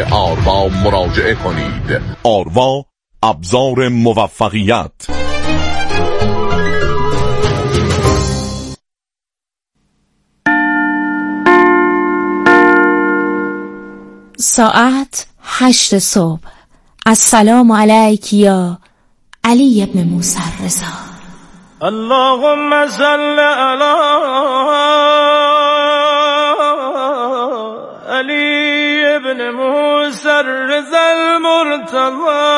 آروا مراجعه کنید. آروا، ابزار موفقیت. ساعت 8 صبح. السلام علیک یا علی ابن موسی الرضا. اللهم صل علی علی ابن موسی الرضا المرتضی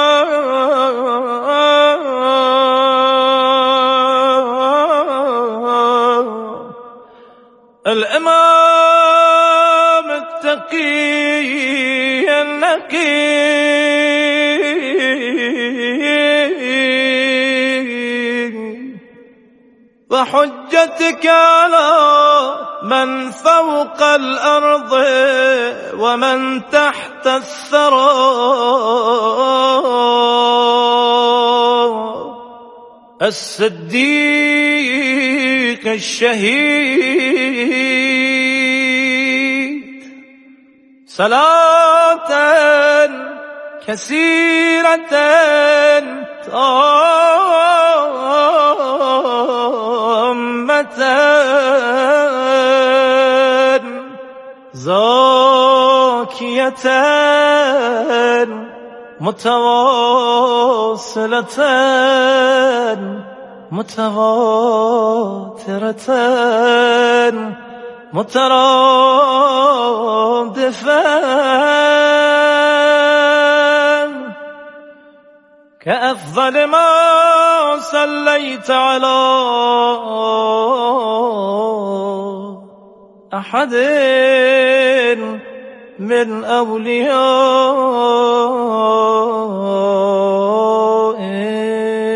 الامام التقی النقی وحجتك على من فوق الأرض ومن تحت الثرى الصديق الشهيد صلاة كثيرة زاكية متواصلة متواترة مترادفة كأفضل ما صليت على أحد من أوليائه.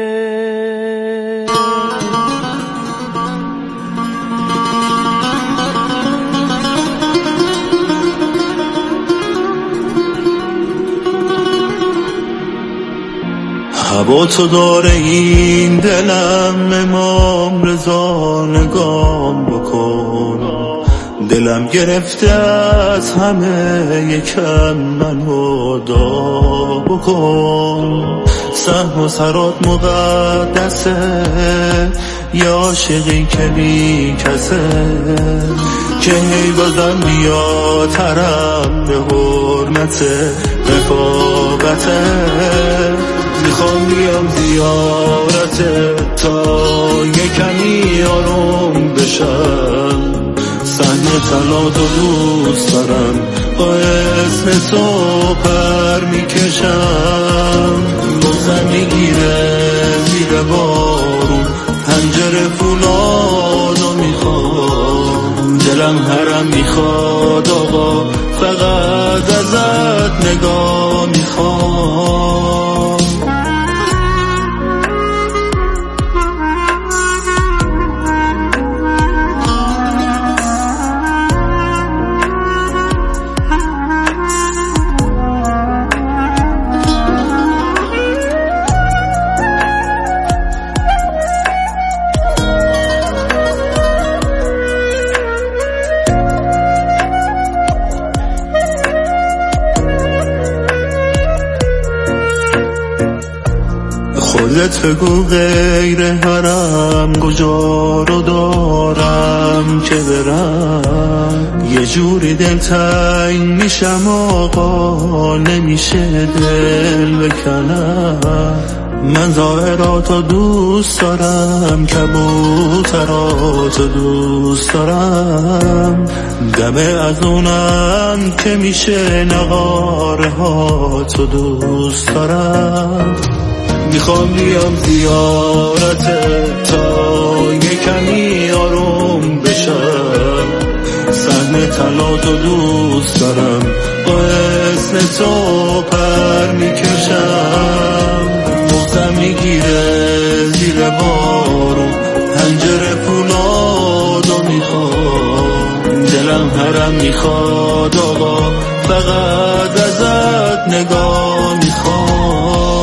هوا تو داره این دلم، امام رضا نگام بکن. دلم گرفته از همه یکم منو دا بکن. سهم و سرات مقدسه یا عاشقی که بی کسه که هی بازم بیا ترم به حرمت رفاقته. میخوام بیام زیارت تا یکمی آروم بشم. صحنه طلا تو دوست دارم، با اسم تو پر میکشم. بغضم میگیره زیر بارون، پنجره فولادو میخوام. دلم هرم میخواد آقا، فقط ازت نگاه میخوام. خودت بگو غیر حرم کجا رو دارم که برم. یه جوری دل تنگ میشم آقا، نمیشه دل بکنم. من ظاهراتو دوست دارم، کبوتراتو دوست دارم. دمه از اونم که میشه نغاره هاتو دوست دارم. میخوام بیام زیارت تا یکمی آروم بشم. صحنه طلاتو دوست دارم، با اسم تو پر میکشم. بغضم میگیره زیر بارون، پنجره فولادو میخوام. دلم هرم میخواد آقا، فقط ازت نگاه میخوام.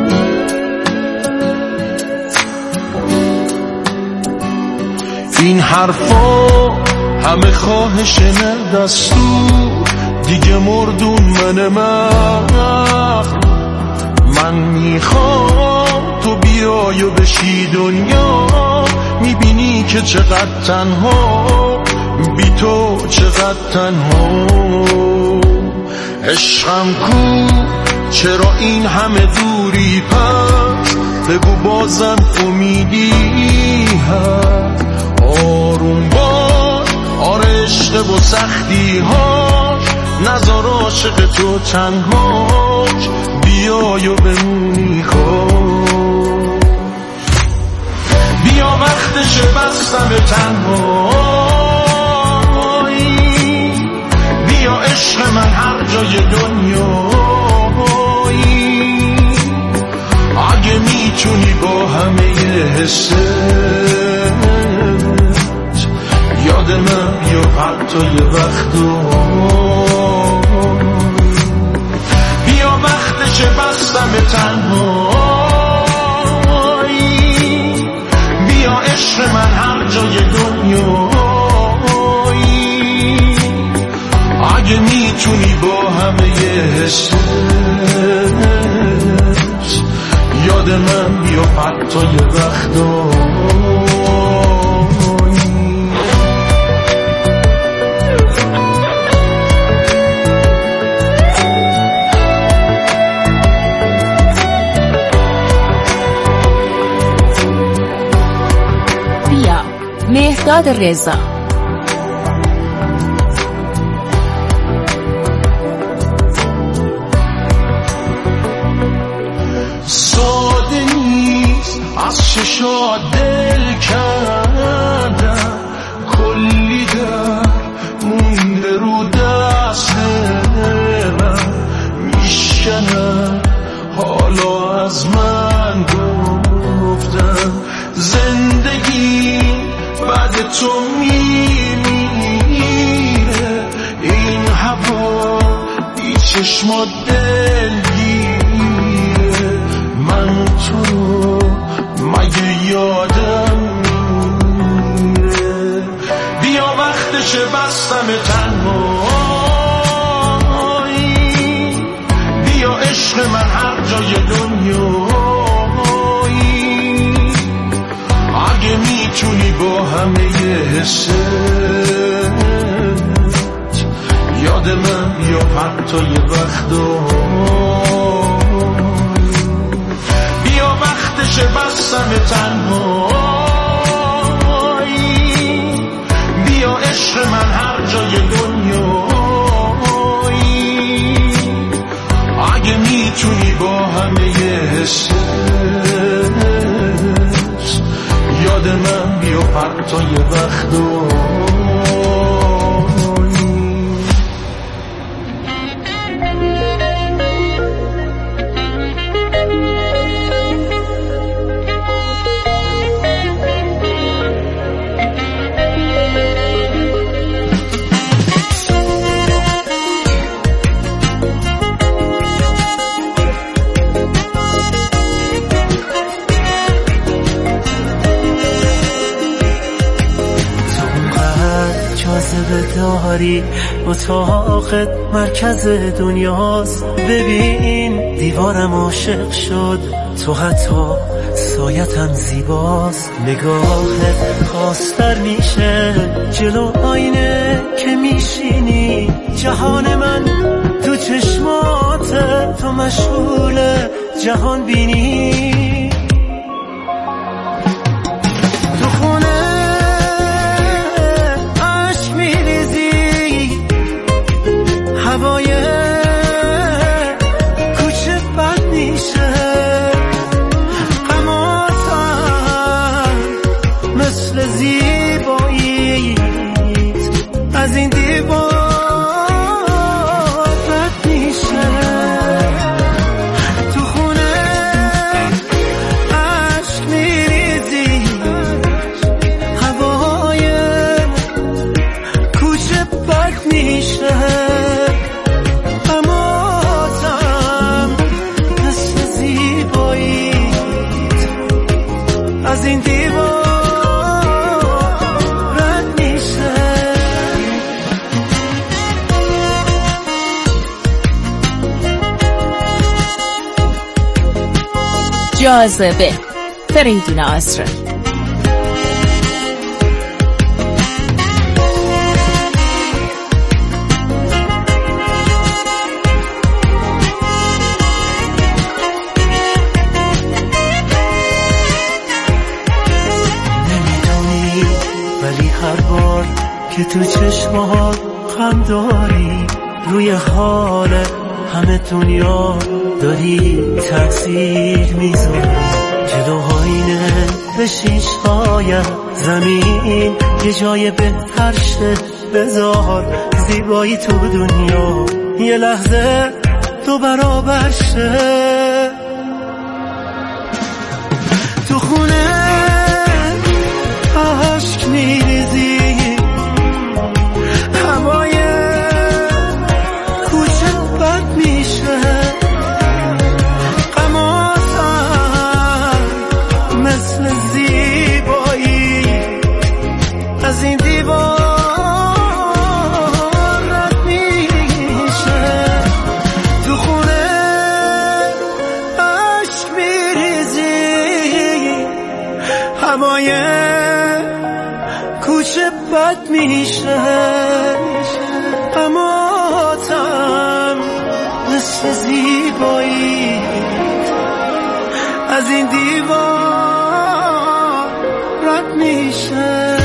این حرفا همه خواهش نه دستور، دیگه مردون من میخوام تو بیای و بشی دنیا، میبینی که چقدر تنها، بی تو چقدر تنها. عشقم کو چرا این همه دوری، پس بگو بازم امیدی هست. آروم باش آره عشق و سختی هاش، نذار عاشق تو تنهاش، بیای و بمونی خوش. بیا وقتش بستم تنهایی، بیا عشق من هر جای دنیایی، اگه میتونی با همه حست یاد من بیا حتی یه وقتا. بیا وقتش بستم تنهایی، بیا عشق من هر جای دنیایی، اگه میتونی با همه حست یاد من بیا حتی یه وقتا. مهرداد رضا. ساده نیست از چشات دل کردم، کلی در مونده رو دست من، میشکنم حالا از من گفتم زندگی بعد تو میمیره، این هوا بی چشمات دلگیره، من تو رو مگه یادم میره. بیا وقتش بستم تنهایی، بیا عشق من هر جای دنیایی، اگه میتونی با همه حست یاد من بیا حتی یه وقتا. بیا وقتش بستم تنهایی، بیا عشق من هر جای دنیایی، اگه میتونی با همه حست یاد من بیا حتی یه وقتا. داری اتاقت مرکز دنیاست، ببین دیوارم عاشق شد، تو حتی سایتم زیباست، نگاهت خواستر میشه جلو آینه که میشینی، جهان من تو چشمات تو مشغول جهان بینی. هوای کوچه بد میشه، اما تو مثل زیباییت از این دیوار رد میشه. تو خونه جاذبه. فریدون آسرایی. ولی هر بار که تو چشمات خم داری، روی حال همه دنیا داری تأثیر میذاری. جلو آینه بشین شاید زمین یه جای بهتر شه، بذار زیبایی تو دنیا یه لحظه تو برابر شه. تو خونه عشق میریزی، هوای کوچه بد میشه، غمازم مثل زیبایی از این دیوار رد میشه. تو خونه عشق میریزی، هوای کوچه بد میشه، غماتم مثل زیبایی از این دیوار رد میشه.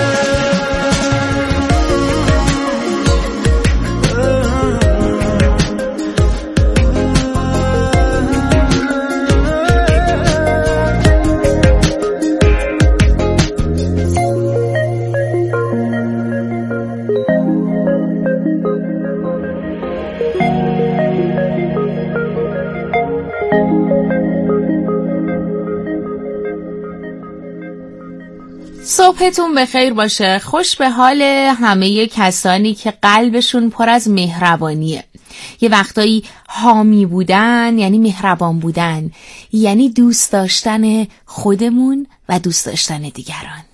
صبحتون بخیر باشه. خوش به حال همه کسانی که قلبشون پر از مهربانیه. یه وقتایی حامی بودن یعنی مهربان بودن، یعنی دوست داشتن خودمون و دوست داشتن دیگران.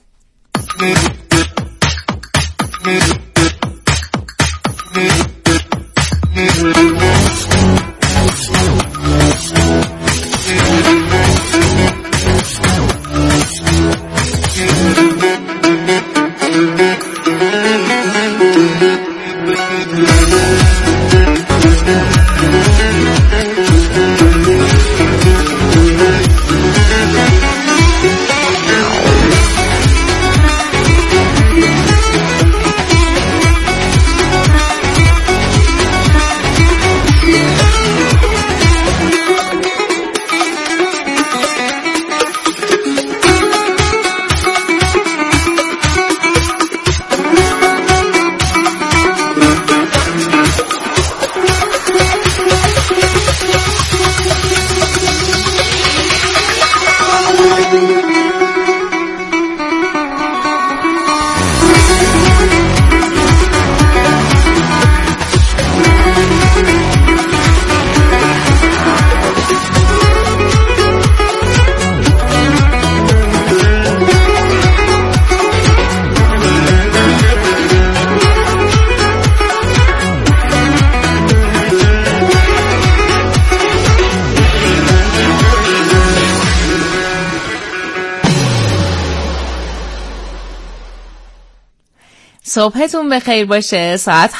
صبحتون بخیر باشه. ساعت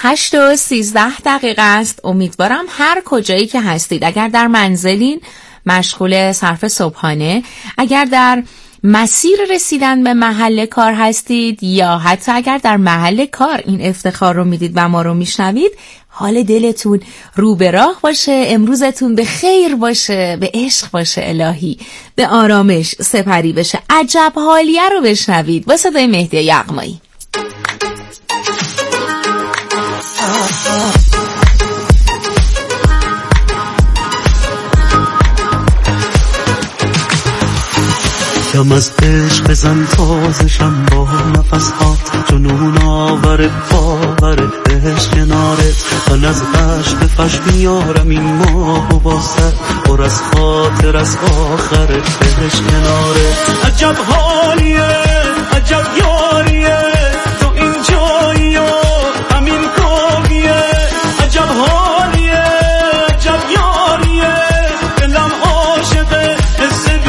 8:13 است. امیدوارم هر کجایی که هستید، اگر در منزلین مشغول صرف صبحانه، اگر در مسیر رسیدن به محل کار هستید، یا حتی اگر در محل کار این افتخار رو میدید و ما رو میشنوید، حال دلتون رو به راه باشه، امروزتون به خیر باشه، به عشق باشه الهی، به آرامش سپری بشه. عجب حالیه رو بشنوید با صدای مهدی یغمایی. دم از عشق بزن تازشم با نفس هات، جنون آور باور عشق کنارت. من از عشق فش میارم این ماه و واسه پر از خاطر از آخرت عشق کنارت. عجب حالیه، عجب یاریه، تو این جایی و همین کاریه. عجب حالیه، عجب یاریه، دلم عاشقه حس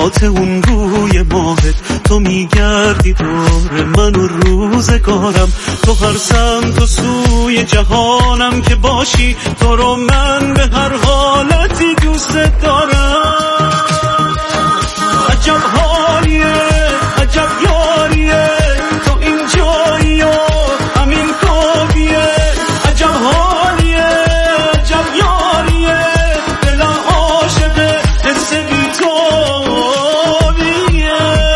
ذات اون روی ماهت، تو میگردی دور من و روزگارم، تو هر سمت و سوی جهانم که باشی، تو رو من به هر حالتی دوست دارم. عجب حالیه، عجب یاریه، تو اینجایی و همین خوابیه. عجب حالیه، عجب یاریه، دلم عاشقه، حس بی تابیه.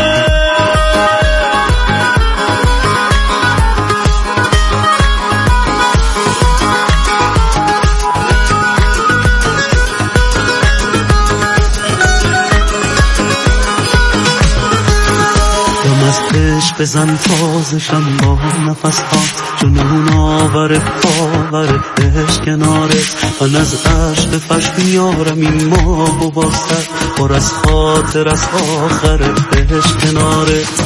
عشق بزن تازشم با نفسات، جنون آور باور عشق کنارت. من از عشق فش میارم این ماه و باستر، پر از خاطر از آخر عشق کنارت.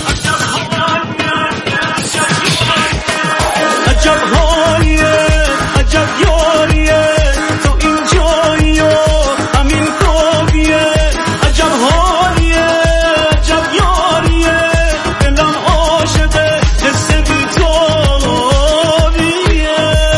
عجب حالیه، عجب یاریه، تو اینجایی و همین خوابیه. عجب حالیه، عجب یاریه، دلم عاشقه، حس بی تابیه.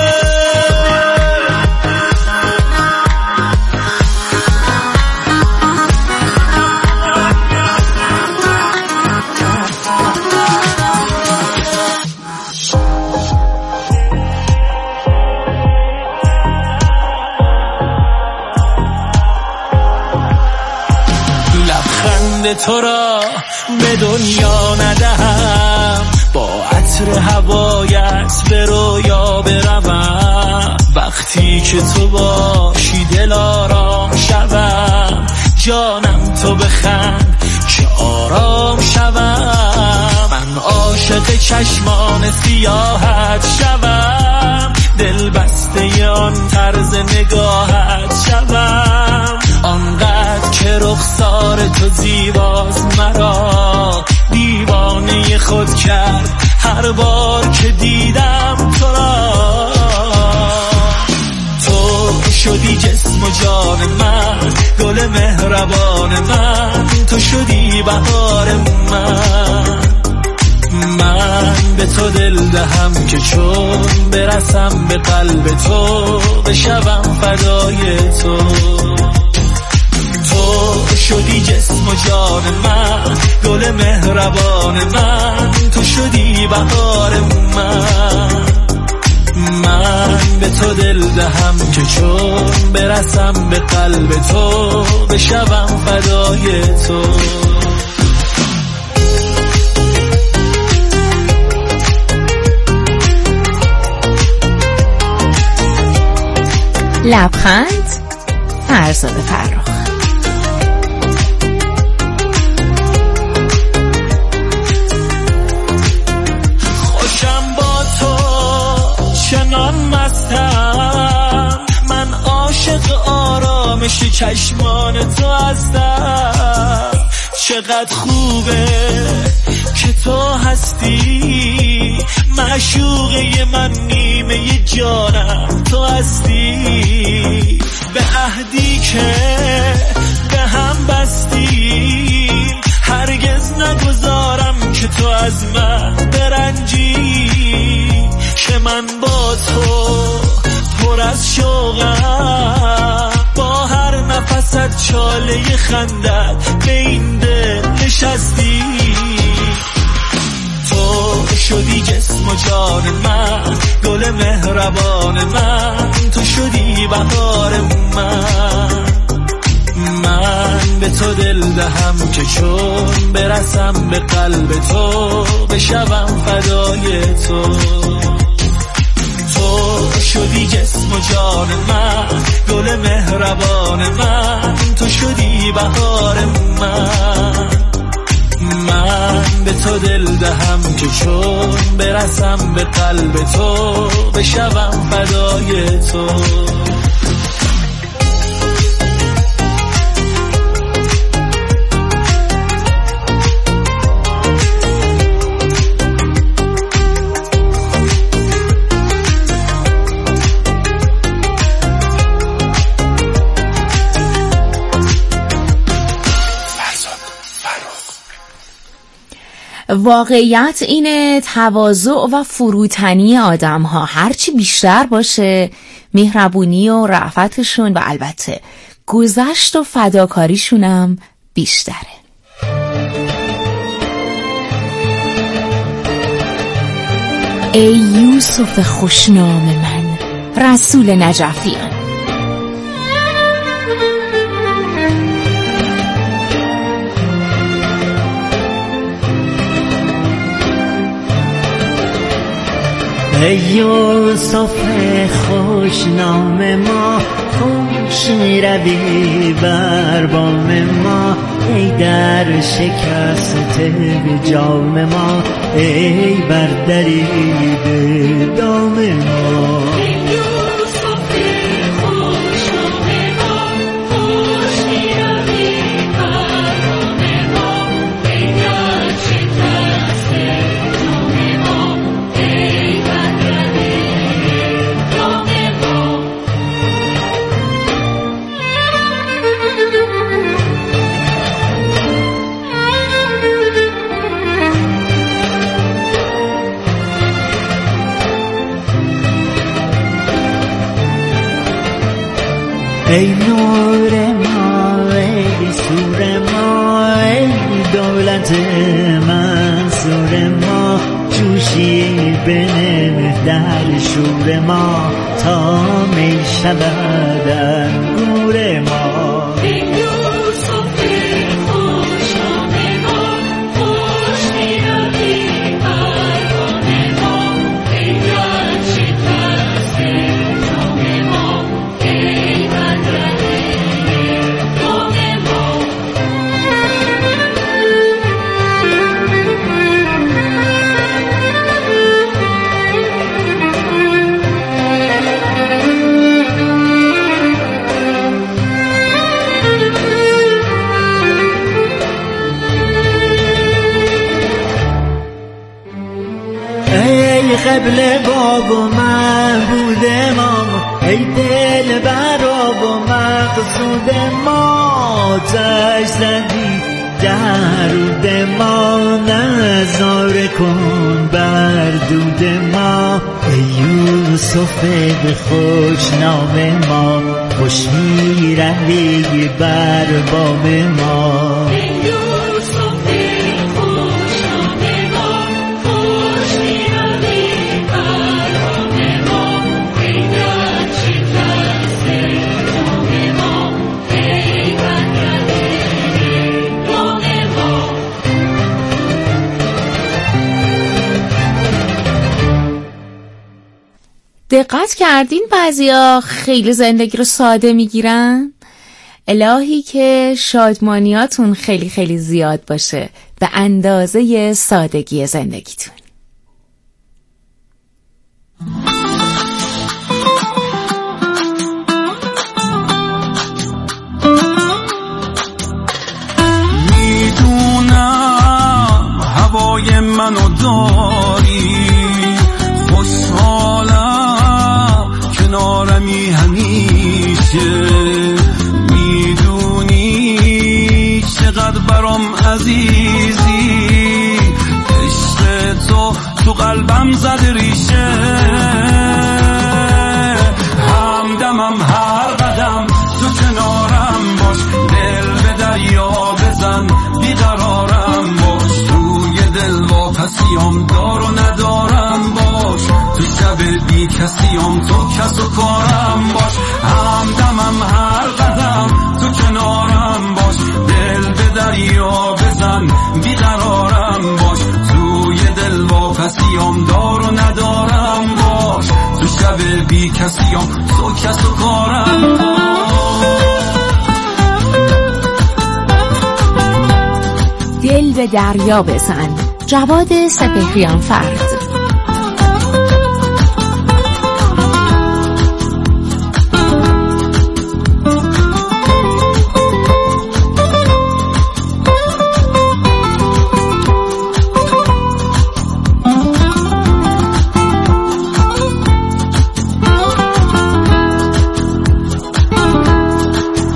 لبخند تو را به دنیا ندهم، با عطر هوایت به رویا بروم. وقتی که تو باشی دل آرام شوم، جانم تو بخند که آرام شوم. من عاشق چشمان سیاحت شوم، دل بسته آن طرز نگاهت شوم. آنقدر که رخسار تو زیباست، مرا دیوانه خود کرد هر بار که دیدم تو را. تو شدی جسم و جان من، گل مهربان من، تو شدی بهار من. من به تو دل دهم که چون برسم به قلب تو، بشوم فدای تو. تو شدی جسم و جان من، گل مهربان من، تو شدی بهار من. من به تو دل دهم که چون برسم به قلب تو، بشوم فدای تو. لبخند، فرزاد فرخ. خوشم با تو چنان مستم، من عاشق آرامش چشمان تو هستم. چقدر خوبه که تو هستی، معشوقه من، نیمه جانم تو هستی. به عهدی که به هم بستیم، هرگز نگذارم که تو از من برنجی. که من با تو پر از شوقم، با هر نفست چاله خندت به این دل نشستی. تو شدی جسم و جان من، گل مهربان من، تو شدی بهار من. من به تو دل دهم که چون برسم به قلب تو، بشوم فدای تو. تو شدی جسم و جان من، گل مهربان من، تو شدی بهار من. من به تو دل دهم که چون برسم به قلب تو، بشوم فدای تو. واقعیت اینه تواضع و فروتنی آدم ها هرچی بیشتر باشه، مهربونی و رأفتشون و البته گذشت و فداکاریشونم بیشتره. ای یوسف خوشنام من، رسول نجفیان. ای یوسف خوشنام ما، خوش روی بر بام ما، ای در شکست جام ما، ای بر درید دام ما. ای نور ما، ای سور ما، ای دولت منصور ما، جوشی بنه در شور ما، تا می شود انگور ما. قبل باب و معبود ما، ای دل براب و مقصود ما، تش زدی درود ما، نظاره کن بر دود ما. ای یوسف خوشنام ما، خوش می روی بر بام ما. دقت کردین بعضیا خیلی زندگی رو ساده میگیرن؟ الهی که شادمانیاتون خیلی خیلی زیاد باشه به اندازه سادگی زندگیتون. میدونم هوای منو داری، خوشحالم کنارمی همیشه، میدونی چقدر برام عزیزی، عشق تو قلبم زده ریشه، همدمم هر قدم تو کنارم باش، دل به دریا بزن بیقرارم باش، توی دل واپسیام دار و ندارم باش، تو شب بی کسیم تو کس و کارم باش، همدمم هر قدم تو کنارم باش، دل به دریا بزن بیقرارم باش، توی دل واپسیم دار و ندارم باش، تو شب بی کسیم تو کس و کارم باش. دل به دریا بزن، جواد سپهریان فرد.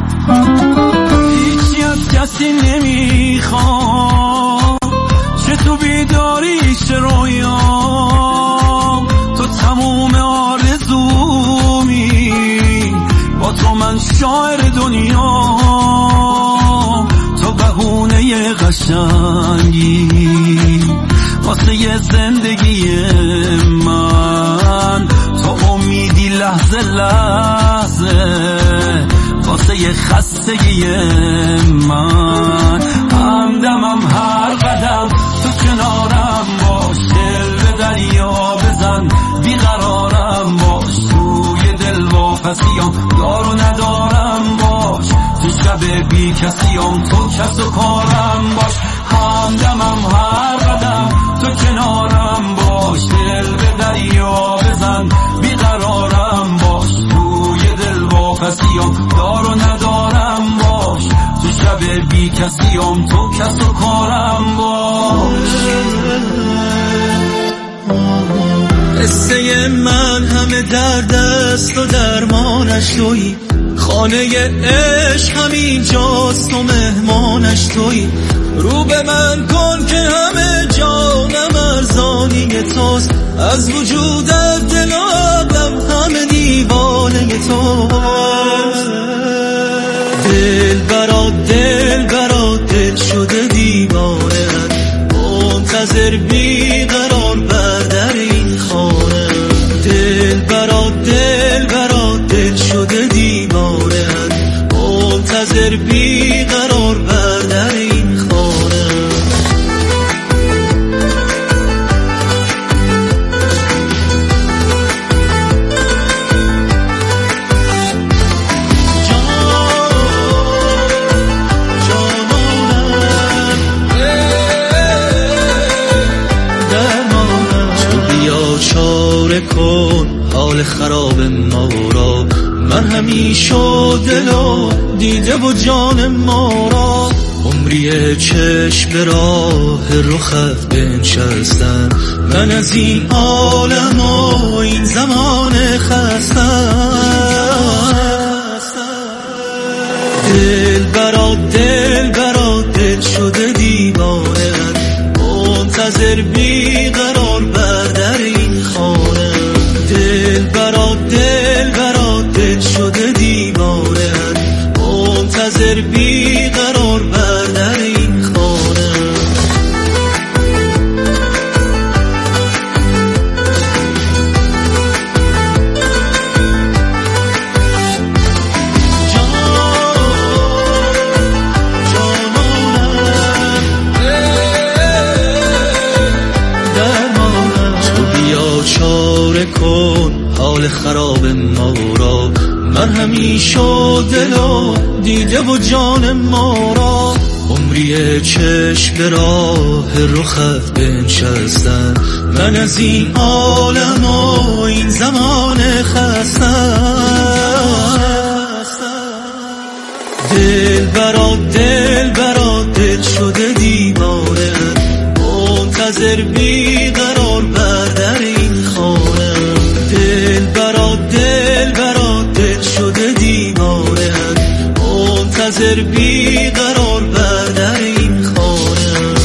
هیچی از کسی نمیخوام، چطور تو بیداری چه رویام، تو تموم آرزومی، با تو من شاعر دنیا، تو بهونه قشنگی واسه یه زندگی من، تو امیدی لحظه لحظه واسه یه خستگی من. همدمم هر قدم تو کنارم باش، دل به دریا بزن بیقرارم باش، توی دل واپسیام دار و ندارم باش، تو شب بی کسیام تو کس و کارم باش. همدمم هر قدم تو کنارم باش، دل به دریا بزن بیقرارم باش، توی دل واپسیام دار و ندارم باش، تو شب بی کسیام تو کس و کارم باش. قصه من همه درد است و درمانش تویی، خانه عشق همین جاست و مهمانش تویی، رو به من کن که همه جانم ارزانی توست، از وجودت دل و عقلم همه دیوانه توست. دل برا دل شده دیوانه، منتظر بیقرار بر در این خانه. دل برا دل شده دیوانه، منتظر بیقرار بر در این خانه. چاره کن حال خراب ما را، من همیشه دل و دیده و جان ما را، عمری چشم به راه رخت بنشستم، من از این عالم و این زمان خستم. دل برا دل شده دیوانه، منتظر بیقرار بر در این خانه. دل برا دل شده دیوانه، منتظر بیقرار بر در این خانه. چاره کن حال خراب ما را، من همیشه دل و دیده و جان ما را، عمری چشم به راه رخت بنشستم، من از این عالم و این زمان خستم. دل برا دل شده دیوانه، منتظر بیقرار بر در این خانه. دل برا دل شده دیوانه، منتظر بیقرار بر در این خانه.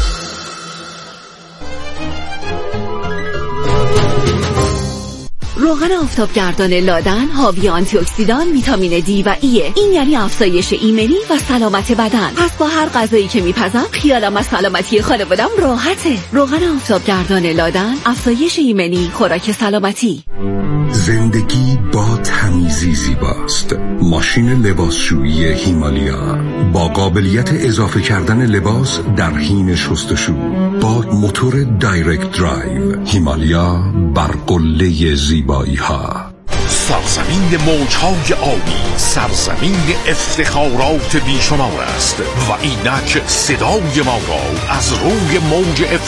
روغن آفتابگردان لادن حاوی آنتی اکسیدان، ویتامین دی و ایه. این یعنی افزایش ایمنی و سلامت بدن. پس با هر غذایی که میپزم خیالم از سلامتی خانوادم راحته. روغن آفتابگردان لادن، افزایش ایمنی، خوراک سلامتی. زندگی با تمیزی زیباست. ماشین لباسشویی هیمالیا با قابلیت اضافه کردن لباس در حین شستشو، با موتور دایرکت درایو. هیمالیا بر قله زیبایی ها. سرزمین موجهای آبی، سرزمین افتخارات بیشمار است و اینک صدای ما را از روی موج